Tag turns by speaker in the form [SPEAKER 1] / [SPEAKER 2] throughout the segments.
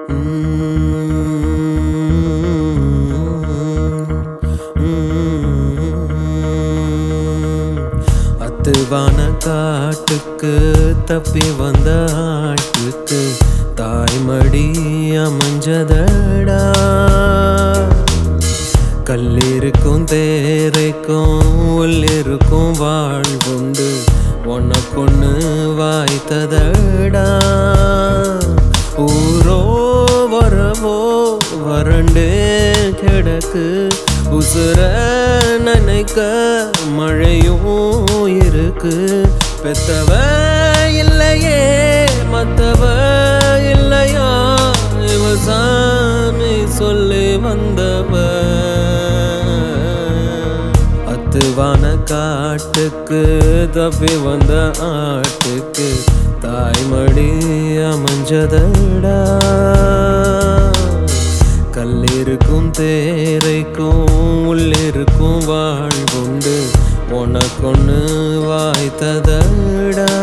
[SPEAKER 1] அத்துவான காட்டுக்கு தப்பி வந்த ஆட்டுக்கு தாய்மடி அமைஞ்சதடா. கல்லிருக்கும் தேரைக்கும் உள்ளிருக்கும் வாழ்வுண்டு உனக்கொன்னு வாய்த்ததடா. ஊரோ வரவோ வறண்டே கிடக்கு உசுர நினைக்க மழையும் இருக்கு. பெத்தவ இல்லையே மத்தவ இல்லையா சாமி சொல்லி வந்தவ. அத்துவான காட்டுக்கு தப்பி வந்த ஆட்டுக்கு தாய்மடி அமைஞ்சதடா. கல்லிருக்கும் தேரைக்கும் உள்ளிருக்கும் வாழ்வுண்டு உனக்கொன்னு வாய்த்ததடா.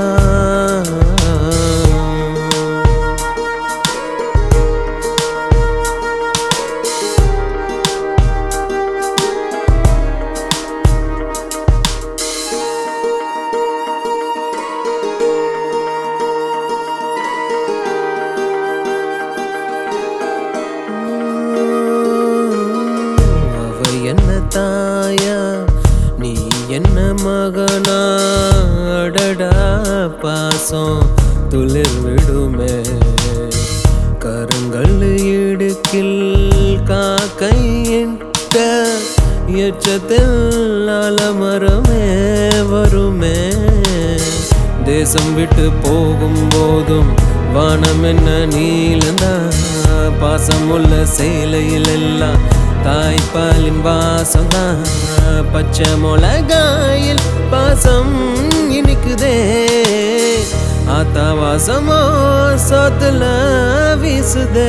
[SPEAKER 1] என்ன தாயா நீ என்ன மகனா அடடா பாசம் துளிர் விடுமே. கருங்கல் இடுக்கில் காக்கையிட்ட எச்சத்தில் அலமரமே வருமே. தேசம் விட்டு போகும் போதும் வானம் என்ன நீளந்தா. பாசம் உள்ள சேலையில் எல்லாம் தாய்ப்பாலின் வாசம்தான். பச்சை மிளகாயில் பாசம் இனிக்குதே. ஆத்தா வாசமோ சோத்துல வீசுதே.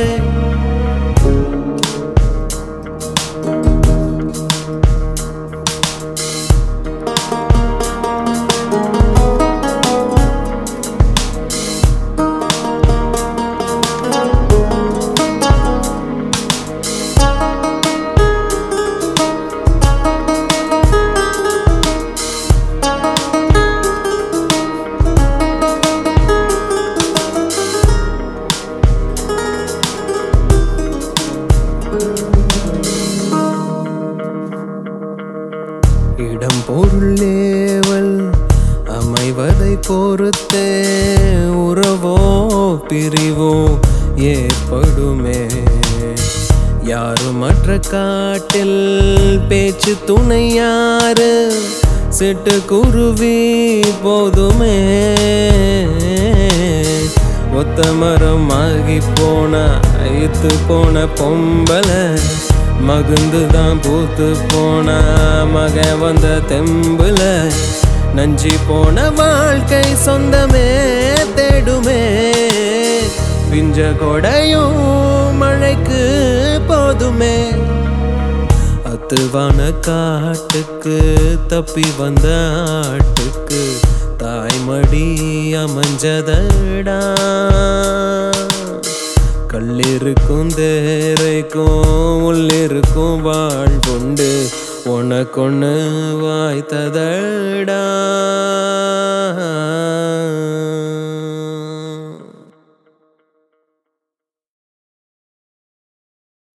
[SPEAKER 1] இடம் பொருள் ஏவல் அமைவதை பொறுத்தே உறவோ பிரிவோ ஏற்படுமே. யாரும் மற்ற காட்டில் பேச்சு துணை யாரு சிட்டுக்குருவி போதுமே. ஒத்த மரம் ஆகி போன ஐத்து போன பொம்பளை மகுந்துதான் பூத்து போன மக வந்த தெம்புல. நஞ்சி போன வாழ்க்கை சொந்தமே தேடுமே. பிஞ்ச கொடையும் மழைக்கு போதுமே. அத்துவான காட்டுக்கு தப்பி வந்த ஆட்டுக்கு தாய்மடி அமைஞ்சதடா. கல்லிருக்கும் தேரைக்கும் உள்ளிருக்கும் வாழ்வுண்டு உனக்கொன்னு வாய்த்ததடா.